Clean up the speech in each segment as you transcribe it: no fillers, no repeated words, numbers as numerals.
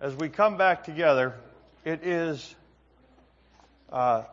as we come back together, it is a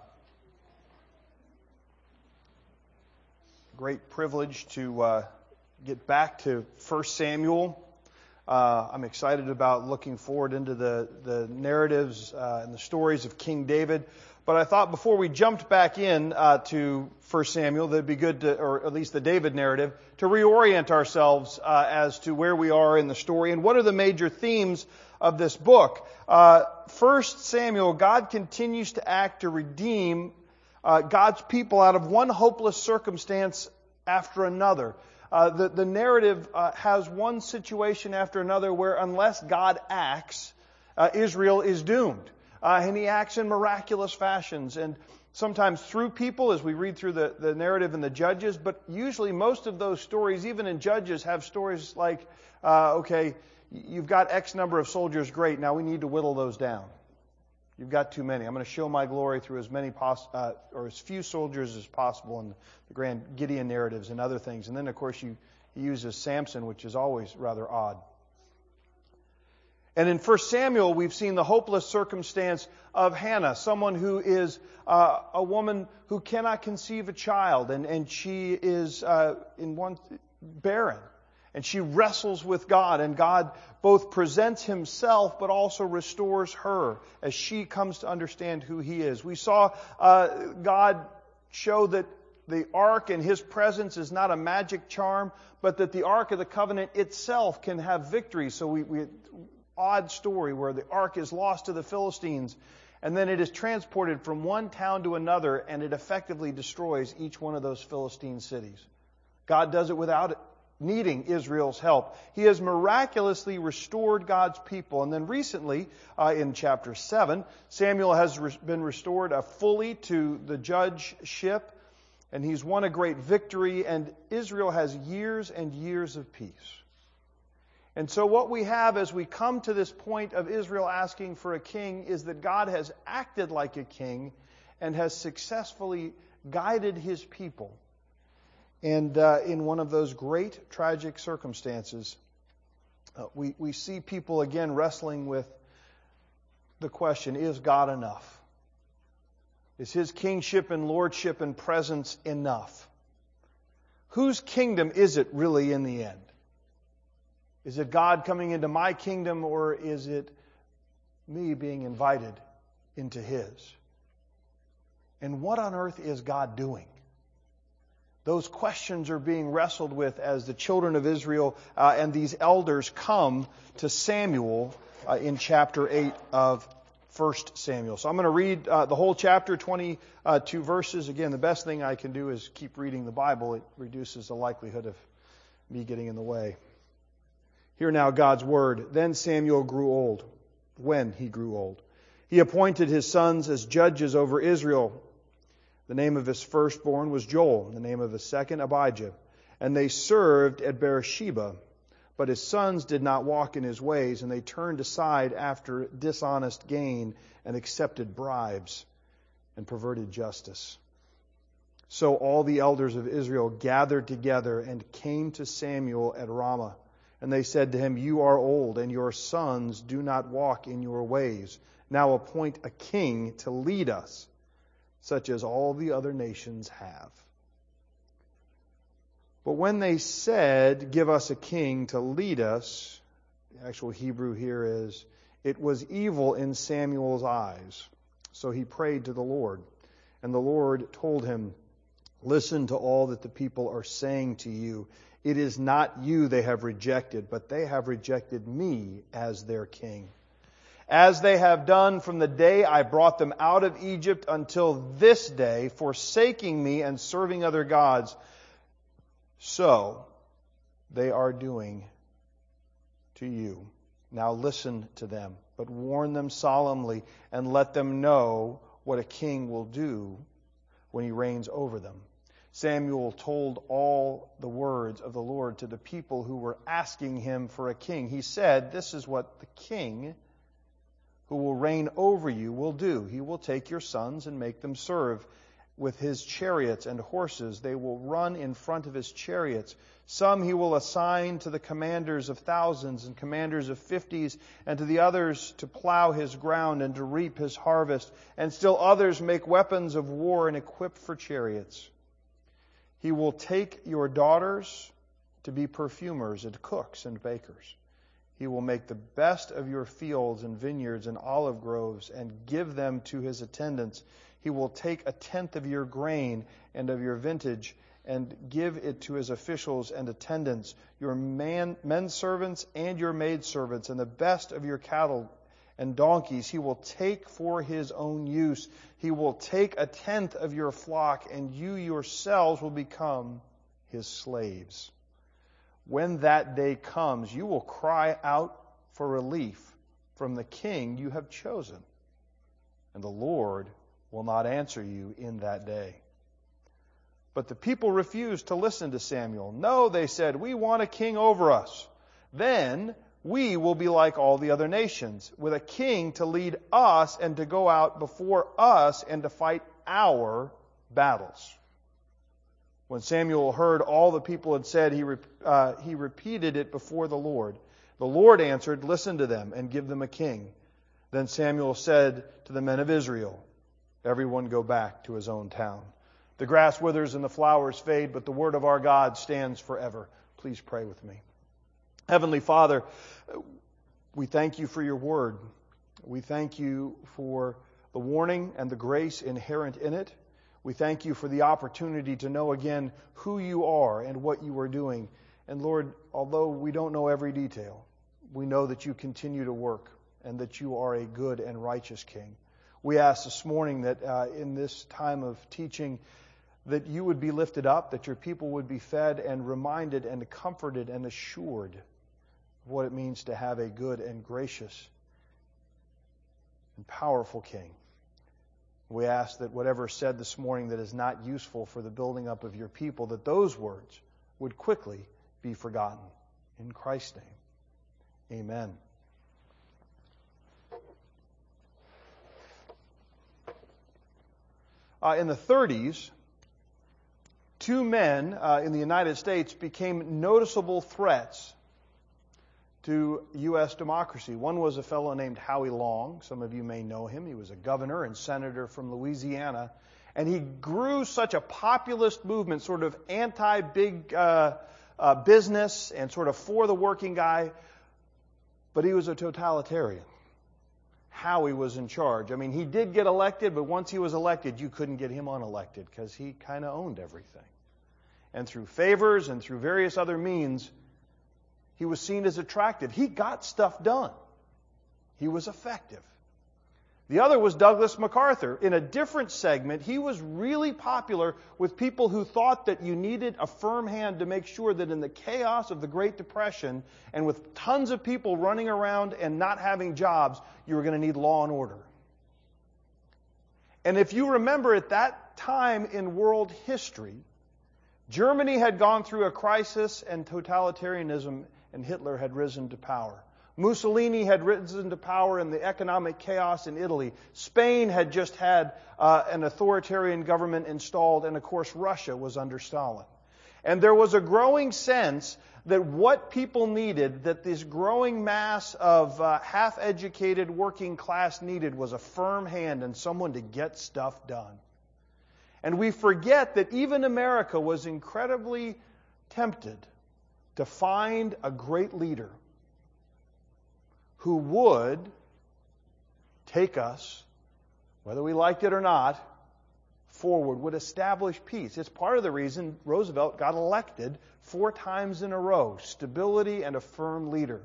great privilege to get back to 1 Samuel. I'm excited about looking forward into the narratives and the stories of King David. But I thought before we jumped back in to 1 Samuel, that it'd be good to, or at least the David narrative, to reorient ourselves as to where we are in the story and what are the major themes of this book. 1 Samuel, God continues to act to redeem God's people out of one hopeless circumstance after another. The narrative has one situation after another where unless God acts, Israel is doomed. And He acts in miraculous fashions, and sometimes through people as we read through the narrative in the Judges, but usually most of those stories, even in Judges, have stories like, okay, you've got X number of soldiers, great, now we need to whittle those down. You've got too many. I'm going to show my glory through as many or as few soldiers as possible in the grand Gideon narratives and other things. And then, of course, he uses Samson, which is always rather odd. And in 1 Samuel, we've seen the hopeless circumstance of Hannah, someone who is a woman who cannot conceive a child, and she is barren. And she wrestles with God, and God both presents Himself but also restores her as she comes to understand who He is. We saw God show that the ark and His presence is not a magic charm, but that the Ark of the Covenant itself can have victory. So we odd story where the ark is lost to the Philistines, and then it is transported from one town to another, and it effectively destroys each one of those Philistine cities. God does it without needing Israel's help. He has miraculously restored God's people. And then recently, in chapter 7, Samuel has been restored fully to the judgeship, and he's won a great victory, and Israel has years and years of peace. And so what we have as we come to this point of Israel asking for a king is that God has acted like a king and has successfully guided His people. And in one of those great tragic circumstances, we see people again wrestling with the question, is God enough? Is His kingship and lordship and presence enough? Whose kingdom is it really in the end? Is it God coming into my kingdom, or is it me being invited into His? And what on earth is God doing? Those questions are being wrestled with as the children of Israel and these elders come to Samuel in chapter 8 of 1 Samuel. So I'm going to read the whole chapter, 22 verses. Again, the best thing I can do is keep reading the Bible. It reduces the likelihood of me getting in the way. Hear now God's word. Then Samuel grew old. When he grew old, he appointed his sons as judges over Israel. The name of his firstborn was Joel, the name of his second Abijah. And they served at Beersheba. But his sons did not walk in his ways, and they turned aside after dishonest gain and accepted bribes and perverted justice. So all the elders of Israel gathered together and came to Samuel at Ramah. And they said to him, "You are old, and your sons do not walk in your ways. Now appoint a king to lead us, such as all the other nations have." But when they said, "Give us a king to lead us," the actual Hebrew here is, "it was evil in Samuel's eyes." So he prayed to the Lord. And the Lord told him, "Listen to all that the people are saying to you. It is not you they have rejected, but they have rejected me as their king. As they have done from the day I brought them out of Egypt until this day, forsaking me and serving other gods, so they are doing to you. Now listen to them, but warn them solemnly and let them know what a king will do when he reigns over them." Samuel told all the words of the Lord to the people who were asking him for a king. He said, "This is what the king who will reign over you will do. He will take your sons and make them serve with his chariots and horses. They will run in front of his chariots. Some he will assign to the commanders of thousands and commanders of fifties, and to the others to plow his ground and to reap his harvest. And still others make weapons of war and equip for chariots. He will take your daughters to be perfumers and cooks and bakers. He will make the best of your fields and vineyards and olive groves and give them to his attendants. He will take a tenth of your grain and of your vintage and give it to his officials and attendants, your men servants and your maidservants, and the best of your cattle and donkeys he will take for his own use. He will take a tenth of your flock, and you yourselves will become his slaves. When that day comes, you will cry out for relief from the king you have chosen, and the Lord will not answer you in that day. But the people refused to listen to Samuel. No, they said, we want a king over us. Then we will be like all the other nations, with a king to lead us and to go out before us and to fight our battles. When Samuel heard all the people had said, he repeated it before the Lord. The Lord answered, listen to them and give them a king. Then Samuel said to the men of Israel, everyone go back to his own town. The grass withers and the flowers fade, but the word of our God stands forever. Please pray with me. Heavenly Father, we thank you for your word. We thank you for the warning and the grace inherent in it. We thank you for the opportunity to know again who you are and what you are doing. And Lord, although we don't know every detail, we know that you continue to work and that you are a good and righteous King. We ask this morning that in this time of teaching, that you would be lifted up, that your people would be fed and reminded and comforted and assured of what it means to have a good and gracious and powerful King. We ask that whatever is said this morning that is not useful for the building up of your people, that those words would quickly be forgotten. In Christ's name, amen. In the 30s, two men in the United States became noticeable threats to U.S. democracy. One was a fellow named Howie Long. Some of you may know him. He was a governor and senator from Louisiana. And he grew such a populist movement, sort of anti-big business and sort of for the working guy. But he was a totalitarian. Howie was in charge. I mean, he did get elected, but once he was elected, you couldn't get him unelected because he kind of owned everything. And through favors and through various other means, he was seen as attractive. He got stuff done. He was effective. The other was Douglas MacArthur. In a different segment, he was really popular with people who thought that you needed a firm hand to make sure that in the chaos of the Great Depression and with tons of people running around and not having jobs, you were going to need law and order. And if you remember at that time in world history, Germany had gone through a crisis and totalitarianism, and Hitler had risen to power. Mussolini had risen to power in the economic chaos in Italy. Spain had just had an authoritarian government installed, and of course Russia was under Stalin. And there was a growing sense that what people needed, that this growing mass of half-educated working class needed, was a firm hand and someone to get stuff done. And we forget that even America was incredibly tempted to find a great leader who would take us, whether we liked it or not, forward, would establish peace. It's part of the reason Roosevelt got elected 4 times in a row. Stability and a firm leader.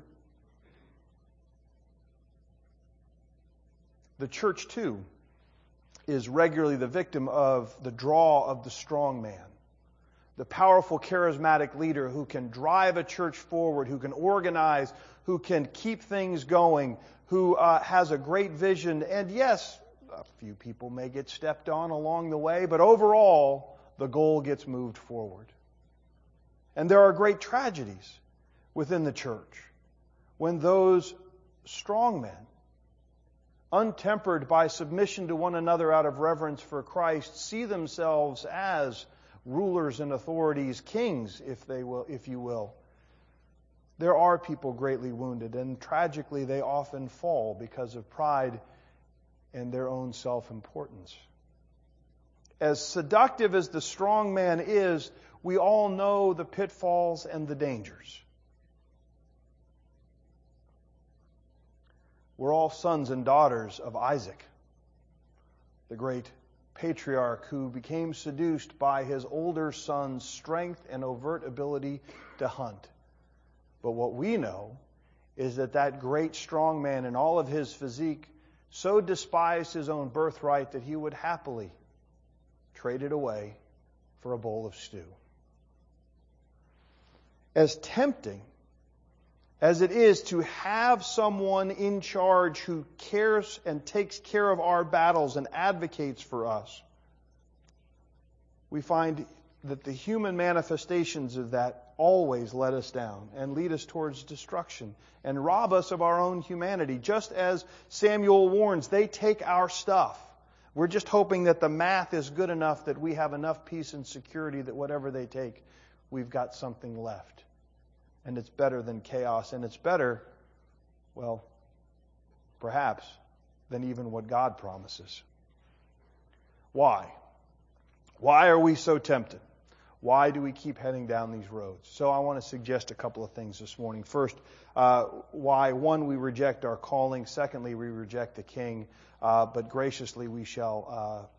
The church, too, is regularly the victim of the draw of the strong man. The powerful, charismatic leader who can drive a church forward, who can organize, who can keep things going, who has a great vision. And yes, a few people may get stepped on along the way, but overall, the goal gets moved forward. And there are great tragedies within the church when those strong men untempered by submission to one another out of reverence for Christ, see themselves as rulers and authorities, kings, if you will. There are people greatly wounded, and tragically they often fall because of pride and their own self-importance. As seductive as the strong man is, we all know the pitfalls and the dangers. We're all sons and daughters of Isaac, the great patriarch who became seduced by his older son's strength and overt ability to hunt. But what we know is that great strong man in all of his physique so despised his own birthright that he would happily trade it away for a bowl of stew. As tempting as it is to have someone in charge who cares and takes care of our battles and advocates for us, we find that the human manifestations of that always let us down and lead us towards destruction and rob us of our own humanity. Just as Samuel warns, they take our stuff. We're just hoping that the math is good enough that we have enough peace and security that whatever they take, we've got something left. And it's better than chaos, and it's better, well, perhaps, than even what God promises. Why? Why are we so tempted? Why do we keep heading down these roads? So I want to suggest a couple of things this morning. First, why, one, we reject our calling. Secondly, we reject the King. But graciously we shall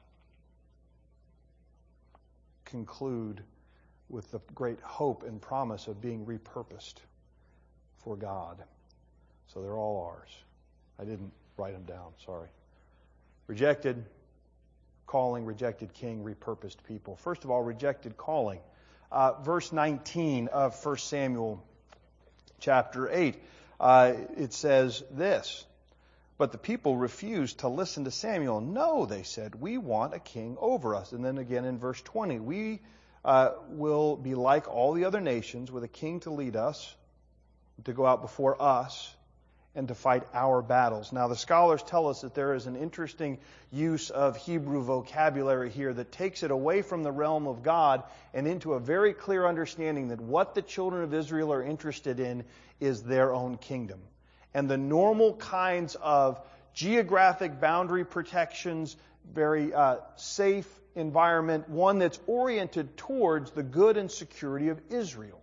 conclude with the great hope and promise of being repurposed for God. So they're all ours. I didn't write them down, sorry. Rejected calling, rejected king, repurposed people. First of all, rejected calling. Verse 19 of 1 Samuel chapter 8, it says this: "But the people refused to listen to Samuel. No, they said, we want a king over us." And then again in verse 20, "We will be like all the other nations, with a king to lead us, to go out before us, and to fight our battles." Now, the scholars tell us that there is an interesting use of Hebrew vocabulary here that takes it away from the realm of God and into a very clear understanding that what the children of Israel are interested in is their own kingdom. And the normal kinds of geographic boundary protections, very safe environment, one that's oriented towards the good and security of Israel.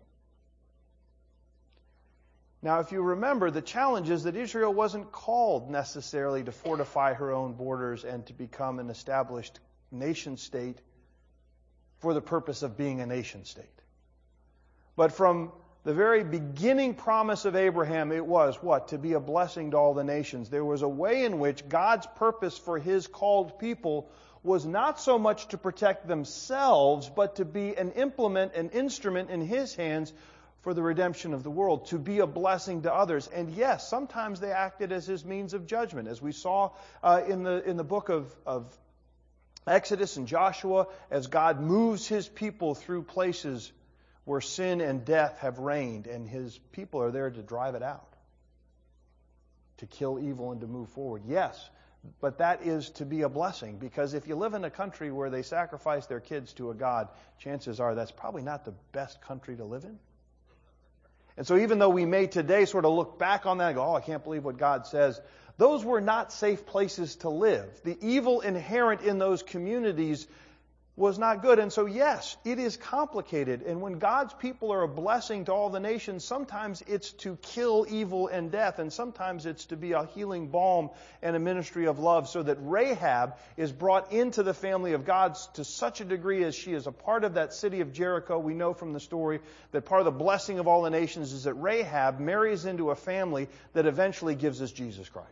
Now, if you remember, the challenge is that Israel wasn't called necessarily to fortify her own borders and to become an established nation state for the purpose of being a nation state. But from the very beginning promise of Abraham, it was what? To be a blessing to all the nations. There was a way in which God's purpose for His called people was not so much to protect themselves, but to be an implement, an instrument in His hands for the redemption of the world, to be a blessing to others. And yes, sometimes they acted as His means of judgment, as we saw in the book of Exodus and Joshua, as God moves His people through places where sin and death have reigned, and His people are there to drive it out, to kill evil and to move forward. Yes, but that is to be a blessing, because if you live in a country where they sacrifice their kids to a god, chances are that's probably not the best country to live in. And so even though we may today sort of look back on that and go, oh, I can't believe what God says, those were not safe places to live. The evil inherent in those communities was not good. And so, yes, it is complicated. And when God's people are a blessing to all the nations, sometimes it's to kill evil and death, and sometimes it's to be a healing balm and a ministry of love, so that Rahab is brought into the family of God to such a degree as she is a part of that city of Jericho. We know from the story that part of the blessing of all the nations is that Rahab marries into a family that eventually gives us Jesus Christ.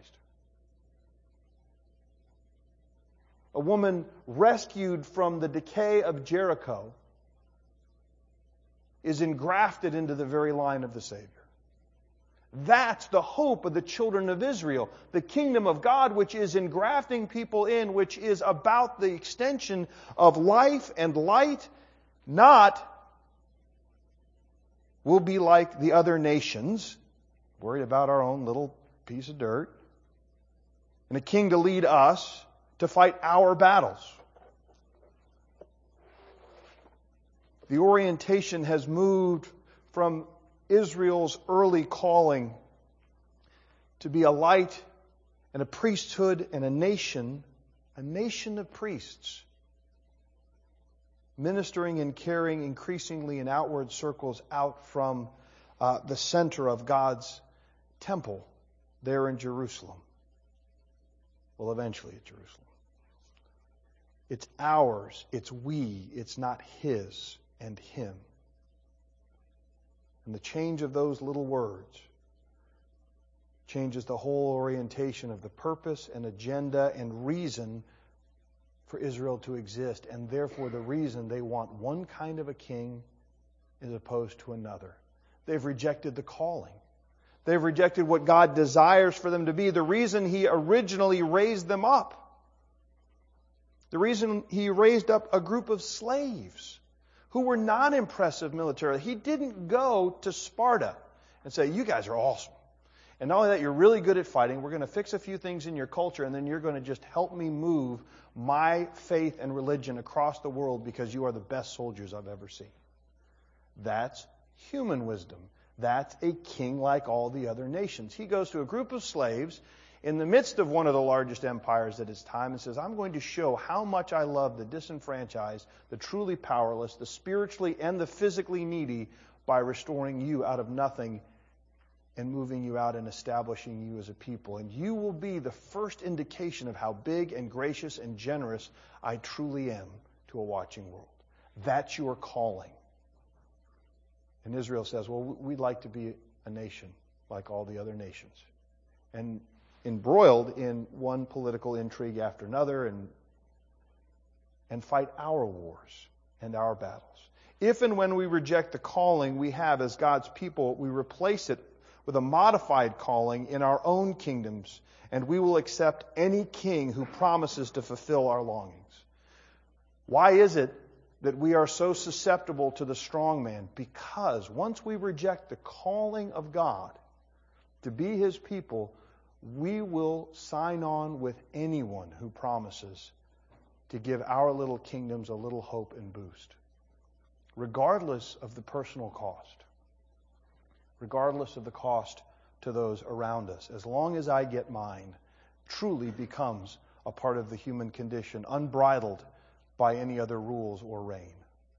A woman rescued from the decay of Jericho is engrafted into the very line of the Savior. That's the hope of the children of Israel. The kingdom of God, which is engrafting people in, which is about the extension of life and light, not we'll be like the other nations, worried about our own little piece of dirt, and a king to lead us to fight our battles. The orientation has moved from Israel's early calling to be a light and a priesthood and a nation of priests, ministering and caring increasingly in outward circles out from the center of God's temple there in Jerusalem. Well, eventually at Jerusalem. It's ours, it's we, it's not his and him. And the change of those little words changes the whole orientation of the purpose and agenda and reason for Israel to exist, and therefore the reason they want one kind of a king as opposed to another. They've rejected the calling. They've rejected what God desires for them to be, the reason He originally raised them up. The reason He raised up a group of slaves who were not impressive militarily. He didn't go to Sparta and say, you guys are awesome. And not only that, you're really good at fighting. We're going to fix a few things in your culture, and then you're going to just help me move my faith and religion across the world because you are the best soldiers I've ever seen. That's human wisdom. That's a king like all the other nations. He goes to a group of slaves in the midst of one of the largest empires at his time and says, I'm going to show how much I love the disenfranchised, the truly powerless, the spiritually and the physically needy by restoring you out of nothing and moving you out and establishing you as a people. And you will be the first indication of how big and gracious and generous I truly am to a watching world. That's your calling. And Israel says, well, we'd like to be a nation like all the other nations. And embroiled in one political intrigue after another and fight our wars and our battles. If and when we reject the calling we have as God's people, we replace it with a modified calling in our own kingdoms, and we will accept any king who promises to fulfill our longings. Why is it that we are so susceptible to the strong man? Because once we reject the calling of God to be His people, we will sign on with anyone who promises to give our little kingdoms a little hope and boost, regardless of the personal cost, regardless of the cost to those around us. As long as I get mine, truly becomes a part of the human condition, unbridled by any other rules or reign.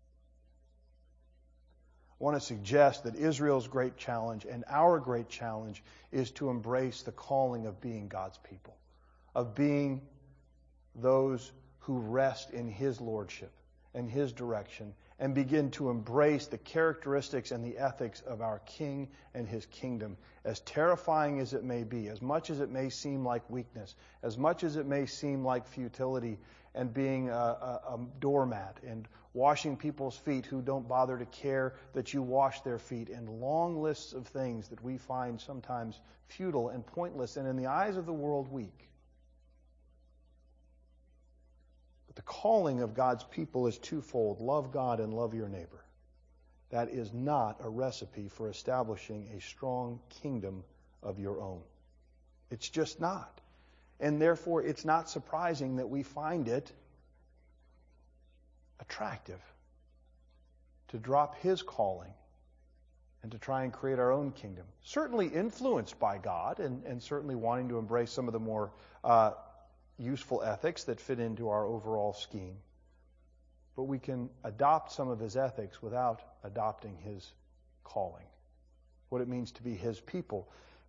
I want to suggest that Israel's great challenge and our great challenge is to embrace the calling of being God's people, of being those who rest in His lordship and His direction and begin to embrace the characteristics and the ethics of our King and His kingdom, as terrifying as it may be, as much as it may seem like weakness, as much as it may seem like futility and being a doormat and washing people's feet who don't bother to care that you wash their feet, and long lists of things that we find sometimes futile and pointless and in the eyes of the world weak. But the calling of God's people is twofold. Love God and love your neighbor. That is not a recipe for establishing a strong kingdom of your own. It's just not. And therefore, it's not surprising that we find it attractive to drop His calling and to try and create our own kingdom. Certainly influenced by God and certainly wanting to embrace some of the more useful ethics that fit into our overall scheme. But we can adopt some of His ethics without adopting His calling, what it means to be His people.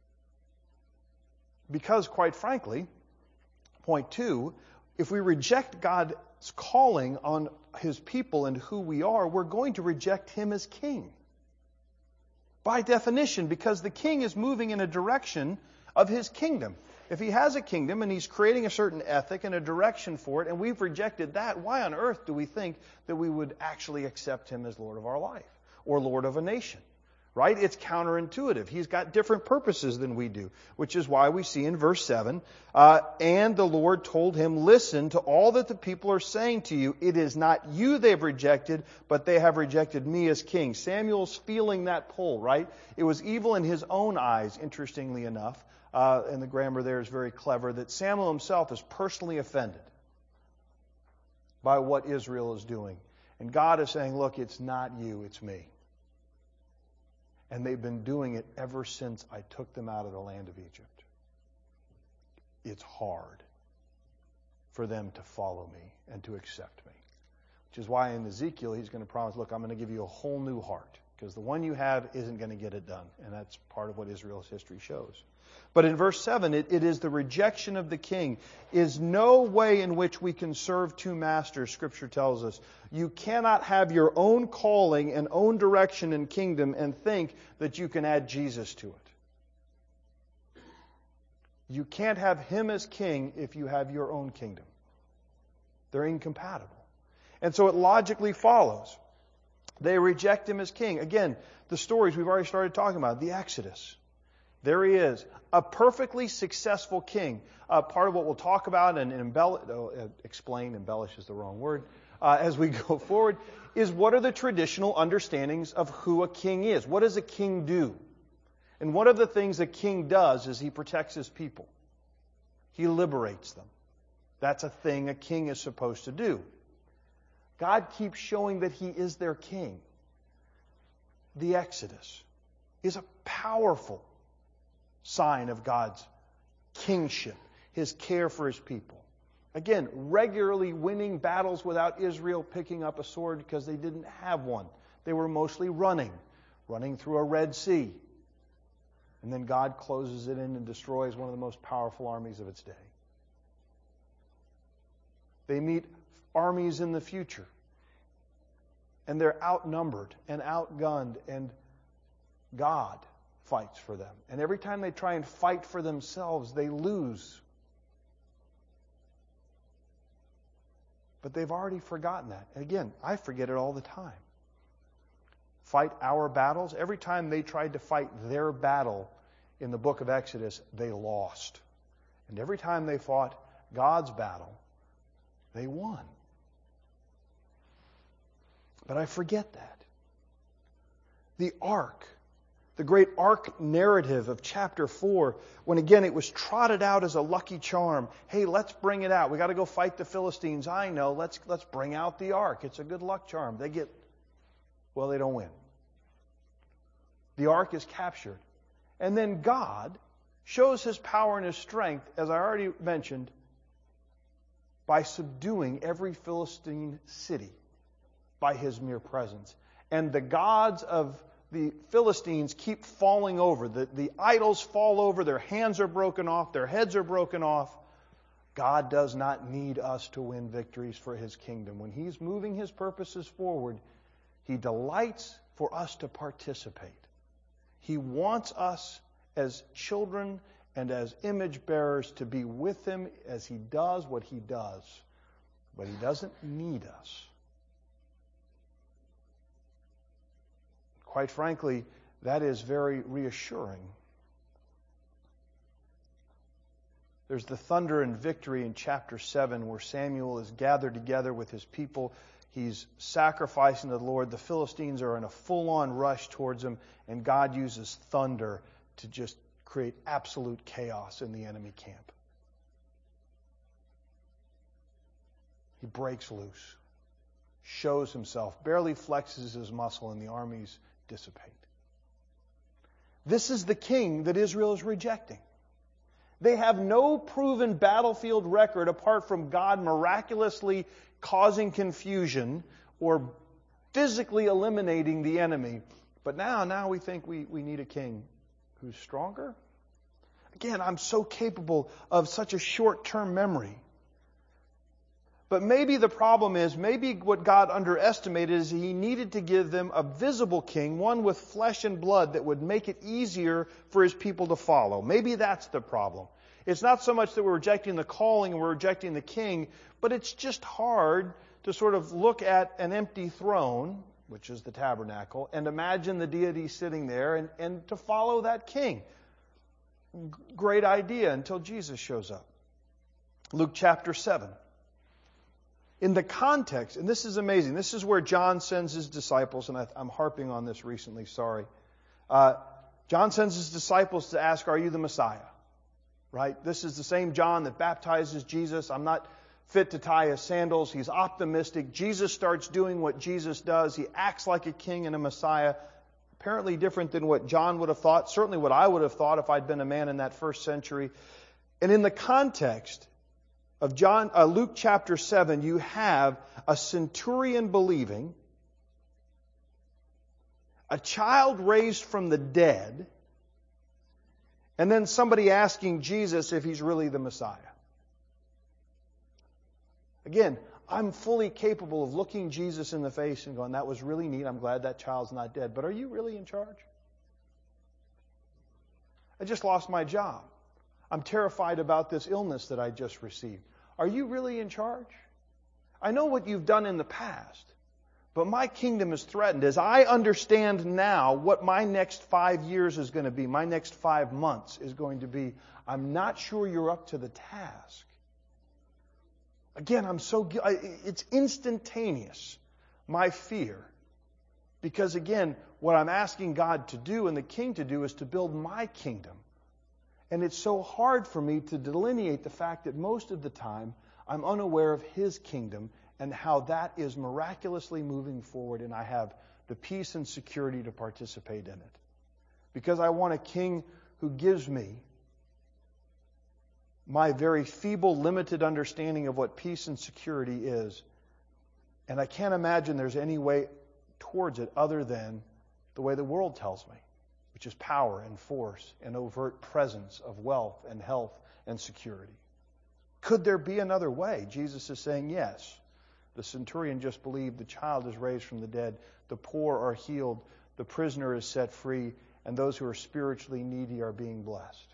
Because, quite frankly, point 2, if we reject God's calling on His people and who we are, we're going to reject Him as king. By definition, because the king is moving in a direction of his kingdom. If he has a kingdom and he's creating a certain ethic and a direction for it, and we've rejected that, why on earth do we think that we would actually accept Him as Lord of our life or Lord of a nation? Right? It's counterintuitive. He's got different purposes than we do, which is why we see in verse 7, and the Lord told him, listen to all that the people are saying to you. It is not you they've rejected, but they have rejected me as king. Samuel's feeling that pull, right? It was evil in his own eyes, interestingly enough, and the grammar there is very clever, that Samuel himself is personally offended by what Israel is doing. And God is saying, look, it's not you, it's me. And they've been doing it ever since I took them out of the land of Egypt. It's hard for them to follow me and to accept me. Which is why in Ezekiel he's going to promise, look, I'm going to give you a whole new heart. Because the one you have isn't going to get it done. And that's part of what Israel's history shows. But in verse 7, it is the rejection of the king. Is no way in which we can serve two masters, Scripture tells us. You cannot have your own calling and own direction and kingdom and think that you can add Jesus to it. You can't have him as king if you have your own kingdom. They're incompatible. And so it logically follows. They reject him as king. Again, the stories we've already started talking about, the Exodus. There he is, a perfectly successful king. Part of what we'll talk about and explain, embellish is the wrong word, as we go forward, is what are the traditional understandings of who a king is? What does a king do? And one of the things a king does is he protects his people. He liberates them. That's a thing a king is supposed to do. God keeps showing that he is their king. The Exodus is a powerful sign of God's kingship, his care for his people. Again, regularly winning battles without Israel picking up a sword because they didn't have one. They were mostly running through a Red Sea. And then God closes it in and destroys one of the most powerful armies of its day. They meet armies in the future. And they're outnumbered and outgunned, and God fights for them. And every time they try and fight for themselves, they lose. But they've already forgotten that. And again, I forget it all the time. Fight our battles. Every time they tried to fight their battle in the book of Exodus, they lost. And every time they fought God's battle, they won. But I forget that. The ark, the great ark narrative of chapter 4, when again it was trotted out as a lucky charm. Hey, let's bring it out. We got to go fight the Philistines. I know. Let's bring out the ark. It's a good luck charm. They don't win. The ark is captured. And then God shows his power and his strength, as I already mentioned, by subduing every Philistine city by his mere presence. And the gods of the Philistines keep falling over. The idols fall over. Their hands are broken off. Their heads are broken off. God does not need us to win victories for his kingdom. When he's moving his purposes forward, he delights for us to participate. He wants us as children and as image bearers to be with him as he does what he does. But he doesn't need us. Quite frankly, that is very reassuring. There's the thunder and victory in chapter 7 where Samuel is gathered together with his people. He's sacrificing to the Lord. The Philistines are in a full-on rush towards him, and God uses thunder to just create absolute chaos in the enemy camp. He breaks loose, shows himself, barely flexes his muscle, and the armies dissipate. This is the king that Israel is rejecting. They have no proven battlefield record apart from God miraculously causing confusion or physically eliminating the enemy. But now we think we need a king who's stronger. Again, I'm so capable of such a short-term memory. But maybe the problem is, maybe what God underestimated is he needed to give them a visible king, one with flesh and blood that would make it easier for his people to follow. Maybe that's the problem. It's not so much that we're rejecting the calling and we're rejecting the king, but it's just hard to sort of look at an empty throne, which is the tabernacle, and imagine the deity sitting there and to follow that king. Great idea until Jesus shows up. Luke chapter 7. In the context, and this is amazing, this is where John sends his disciples, and I'm harping on this recently, sorry. John sends his disciples to ask, are you the Messiah? right? This is the same John that baptizes Jesus. I'm not fit to tie his sandals. He's optimistic. Jesus starts doing what Jesus does. He acts like a king and a Messiah. Apparently different than what John would have thought, certainly what I would have thought if I'd been a man in that first century. And in the context of Luke chapter 7, you have a centurion believing, a child raised from the dead, and then somebody asking Jesus if he's really the Messiah. Again, I'm fully capable of looking Jesus in the face and going, that was really neat. I'm glad that child's not dead. But are you really in charge? I just lost my job. I'm terrified about this illness that I just received. Are you really in charge? I know what you've done in the past, but my kingdom is threatened. As I understand now what my next 5 years is going to be, my next 5 months is going to be, I'm not sure you're up to the task. Again, it's instantaneous, my fear. Because again, what I'm asking God to do and the King to do is to build my kingdom. And it's so hard for me to delineate the fact that most of the time I'm unaware of His kingdom and how that is miraculously moving forward, and I have the peace and security to participate in it. Because I want a King who gives me my very feeble, limited understanding of what peace and security is. And I can't imagine there's any way towards it other than the way the world tells me, which is power and force and overt presence of wealth and health and security. Could there be another way? Jesus is saying yes. The centurion just believed, the child is raised from the dead, the poor are healed, the prisoner is set free, and those who are spiritually needy are being blessed.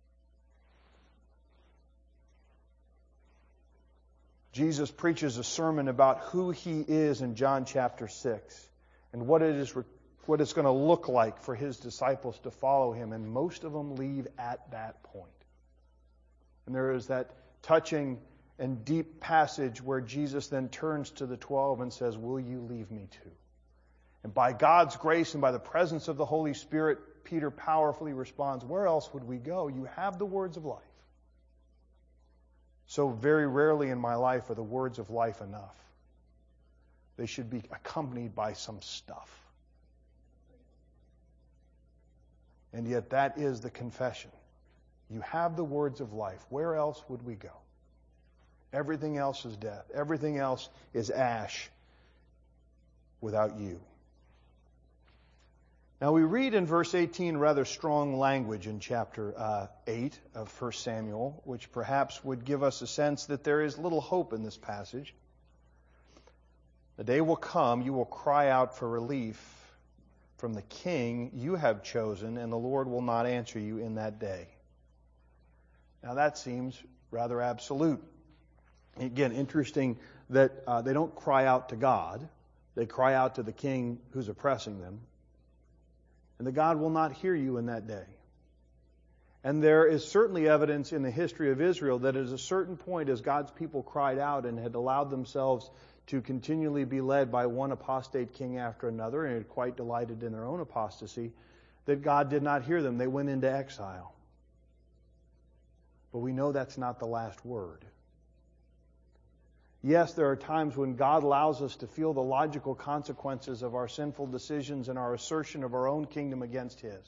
Jesus preaches a sermon about who He is in John chapter 6 and what it's going to look like for His disciples to follow Him, and most of them leave at that point. And there is that touching and deep passage where Jesus then turns to the 12 and says, will you leave me too? And by God's grace and by the presence of the Holy Spirit, Peter powerfully responds, where else would we go? You have the words of life. So very rarely in my life are the words of life enough. They should be accompanied by some stuff. And yet that is the confession. You have the words of life. Where else would we go? Everything else is death. Everything else is ash without you. Now we read in verse 18 rather strong language in chapter 8 of 1 Samuel, which perhaps would give us a sense that there is little hope in this passage. The day will come, you will cry out for relief from the king you have chosen, and the Lord will not answer you in that day. Now that seems rather absolute. Again, interesting that they don't cry out to God. They cry out to the king who's oppressing them. And that God will not hear you in that day. And there is certainly evidence in the history of Israel that at a certain point, as God's people cried out and had allowed themselves to continually be led by one apostate king after another, and had quite delighted in their own apostasy, that God did not hear them. They went into exile. But we know that's not the last word. Yes, there are times when God allows us to feel the logical consequences of our sinful decisions and our assertion of our own kingdom against His.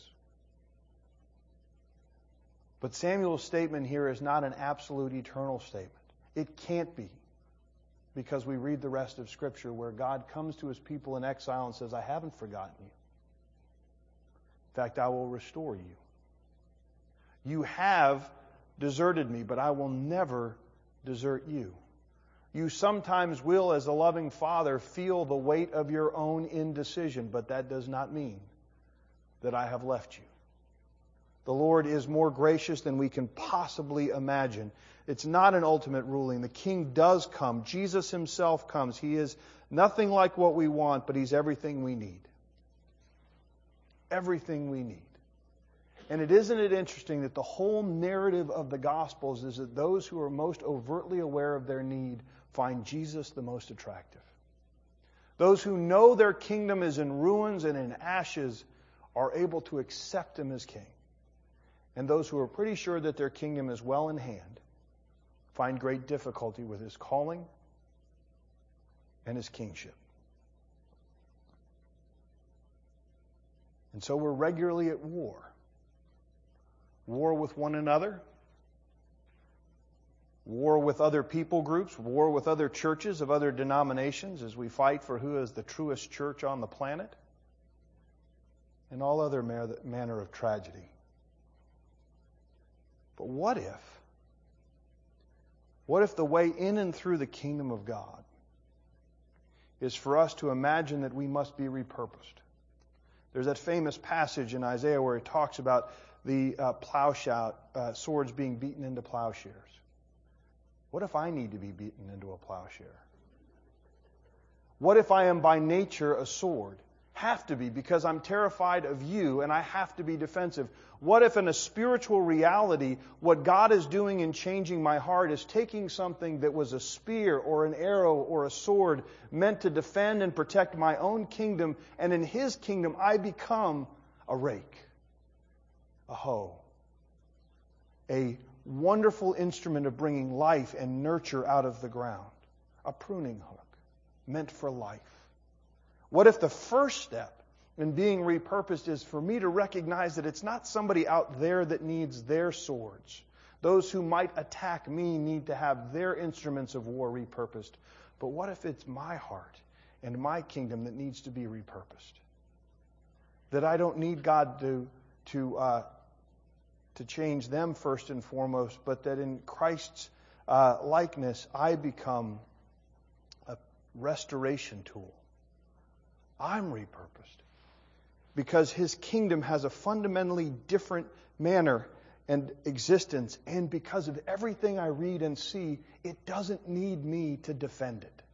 But Samuel's statement here is not an absolute eternal statement. It can't be, because we read the rest of Scripture where God comes to His people in exile and says, I haven't forgotten you. In fact, I will restore you. You have deserted me, but I will never desert you. You sometimes will, as a loving father, feel the weight of your own indecision, but that does not mean that I have left you. The Lord is more gracious than we can possibly imagine. It's not an ultimate ruling. The King does come. Jesus Himself comes. He is nothing like what we want, but He's everything we need. Everything we need. And isn't it interesting that the whole narrative of the Gospels is that those who are most overtly aware of their need find Jesus the most attractive. Those who know their kingdom is in ruins and in ashes are able to accept Him as King. And those who are pretty sure that their kingdom is well in hand find great difficulty with His calling and His kingship. And so we're regularly at war. War with one another, war with other people groups, war with other churches of other denominations as we fight for who is the truest church on the planet, and all other manner of tragedy. But what if the way in and through the kingdom of God is for us to imagine that we must be repurposed? There's that famous passage in Isaiah where it talks about the swords being beaten into plowshares. What if I need to be beaten into a plowshare? What if I am by nature a sword? Have to be, because I'm terrified of you and I have to be defensive. What if in a spiritual reality, what God is doing in changing my heart is taking something that was a spear or an arrow or a sword meant to defend and protect my own kingdom, and in His kingdom I become a rake, a hoe, a wonderful instrument of bringing life and nurture out of the ground, a pruning hook meant for life. What if the first step in being repurposed is for me to recognize that it's not somebody out there that needs their swords? Those who might attack me need to have their instruments of war repurposed. But what if it's my heart and my kingdom that needs to be repurposed? That I don't need God to change them first and foremost, but that in Christ's likeness I become a restoration tool. I'm repurposed because His kingdom has a fundamentally different manner and existence, and because of everything I read and see, it doesn't need me to defend it.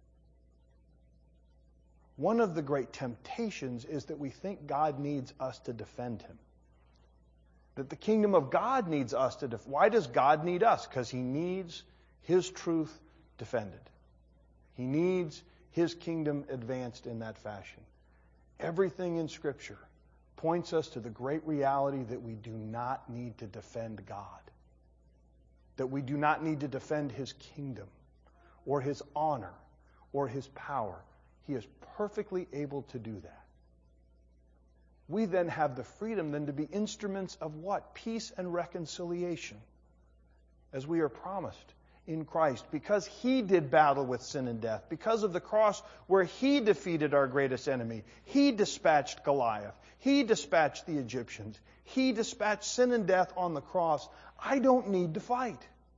One of the great temptations is that we think God needs us to defend Him. That the kingdom of God needs us to defend. Why does God need us? Because He needs His truth defended. He needs His kingdom advanced in that fashion. Everything in Scripture points us to the great reality that we do not need to defend God. That we do not need to defend His kingdom or His honor or His power. He is perfectly able to do that. We then have the freedom then to be instruments of what? Peace and reconciliation, as we are promised in Christ, because He did battle with sin and death, because of the cross where He defeated our greatest enemy. He dispatched Goliath. He dispatched the Egyptians. He dispatched sin and death on the cross. I don't need to fight.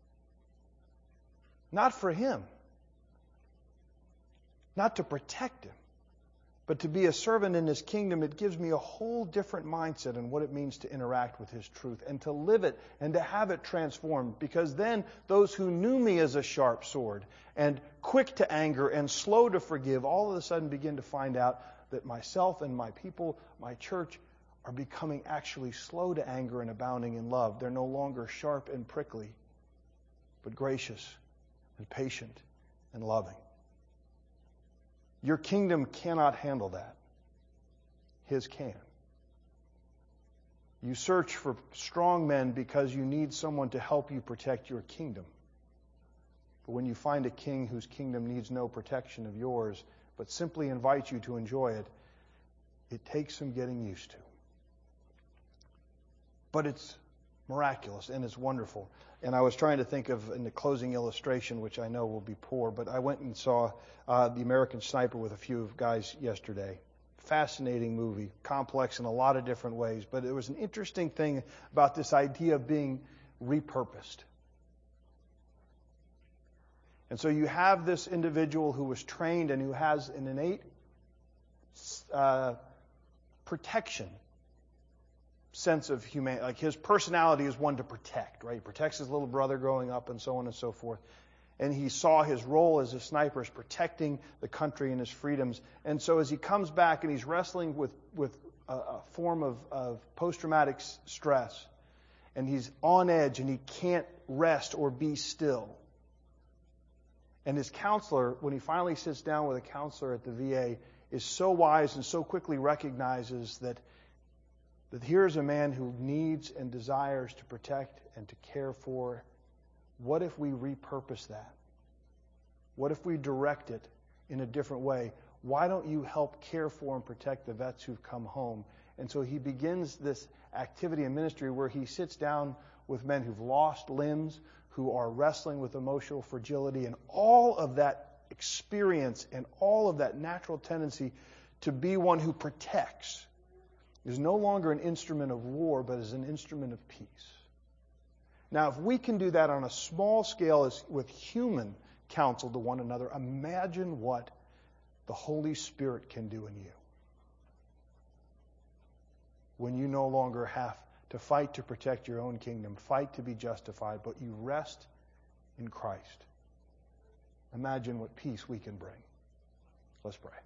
Not for Him. Not to protect Him, but to be a servant in His kingdom. It gives me a whole different mindset on what it means to interact with His truth and to live it and to have it transformed. Because then those who knew me as a sharp sword and quick to anger and slow to forgive all of a sudden begin to find out that myself and my people, my church, are becoming actually slow to anger and abounding in love. They're no longer sharp and prickly, but gracious and patient and loving. Your kingdom cannot handle that. His can. You search for strong men because you need someone to help you protect your kingdom. But when you find a king whose kingdom needs no protection of yours, but simply invites you to enjoy it, it takes some getting used to. But it's miraculous and it's wonderful. And I was trying to think of in the closing illustration, which I know will be poor, but I went and saw The American Sniper with a few guys yesterday. Fascinating movie, complex in a lot of different ways, but it was an interesting thing about this idea of being repurposed. And so you have this individual who was trained and who has an innate protection sense of humanity. Like his personality is one to protect, right? He protects his little brother growing up and so on and so forth. And he saw his role as a sniper as protecting the country and his freedoms. And so as he comes back and he's wrestling with a form of post-traumatic stress, and he's on edge and he can't rest or be still. And his counselor, when he finally sits down with a counselor at the VA, is so wise and so quickly recognizes that That here's a man who needs and desires to protect and to care for. What if we repurpose that? What if we direct it in a different way? Why don't you help care for and protect the vets who've come home? And so he begins this activity and ministry where he sits down with men who've lost limbs, who are wrestling with emotional fragility, and all of that experience and all of that natural tendency to be one who protects is no longer an instrument of war, but is an instrument of peace. Now, if we can do that on a small scale as with human counsel to one another, imagine what the Holy Spirit can do in you. When you no longer have to fight to protect your own kingdom, fight to be justified, but you rest in Christ. Imagine what peace we can bring. Let's pray.